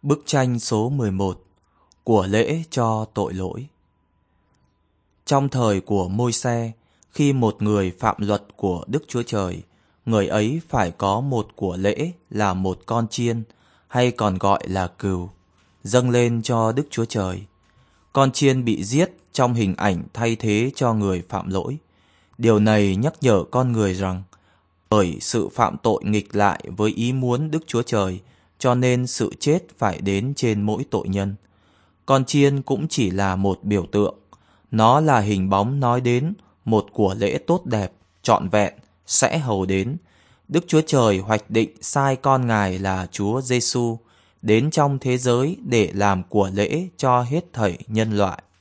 Bức tranh số 11: Của lễ cho tội lỗi. Trong thời của Môi-se, khi một người phạm luật của Đức Chúa Trời, người ấy phải có một của lễ là một con chiên, hay còn gọi là cừu, dâng lên cho Đức Chúa Trời. Con chiên bị giết trong hình ảnh thay thế cho người phạm lỗi. Điều này nhắc nhở con người rằng, bởi sự phạm tội nghịch lại với ý muốn Đức Chúa Trời, cho nên sự chết phải đến trên mỗi tội nhân. Con chiên cũng chỉ là một biểu tượng. Nó là hình bóng nói đến một của lễ tốt đẹp, trọn vẹn, sẽ hầu đến. Đức Chúa Trời hoạch định sai con Ngài là Chúa Giêsu đến trong thế giới để làm của lễ cho hết thảy nhân loại.